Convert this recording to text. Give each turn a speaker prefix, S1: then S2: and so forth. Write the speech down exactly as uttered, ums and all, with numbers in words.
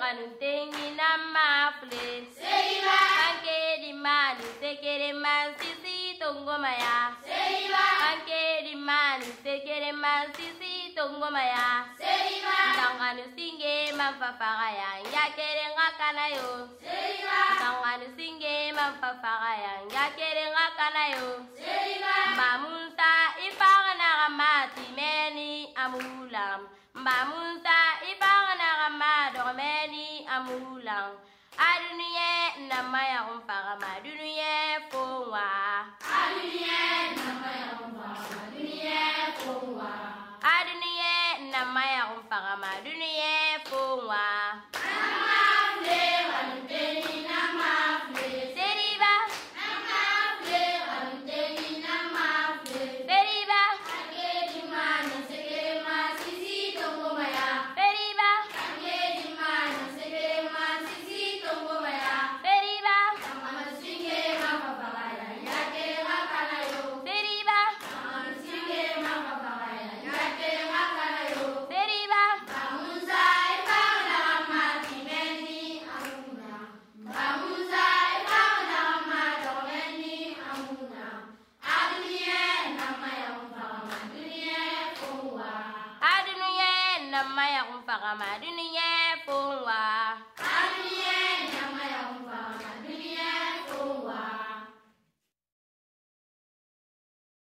S1: kanuntengi na mafle.
S2: Seiba.
S1: Kanke di mani sekere man sisi tongoma ya.
S2: Seiba.
S1: Kanke di mani sekere man sisi tongoma ya.
S2: Seiba.
S1: Tanganu singe mafafara ya yakere ngakana yo.
S2: Seiba.
S1: Tanganu singe mafafara ya yakere ngakana yo.
S2: Seiba.
S1: Mamunta ifagana ramati meni amulam. Mamunta ifagana ramado meni amulam. Aduniye namaya umfagama duniye fongwa.
S2: Aduniye namaya umfagama duniye fongwa.
S1: Aduniye namaya umfagama duniye fongwa.
S2: Namafle kanuntengi namafle.
S1: Seriba.
S2: Namafle kanuntengi namafle.
S1: Seriba.
S2: Kanke di mani sekere man sisi tongoma ya.
S1: Seriba.
S2: Kanke di mani sekere man sisi tongoma ya.
S1: Seriba.
S2: Tanganu singe mafafara yakere ngakana yo.
S1: Seriba.
S2: Tanganu singe mafafara yakere ngakana yo.
S1: Seriba.
S2: Bamuza ifagana ramati meni amuna. Bamuza ifagana ramati meni amuna. Aduniye namaya umfagama duniye fongwa.
S1: Aduniye namaya umfagama duniye fongwa.
S2: Aduniye namaya umfagama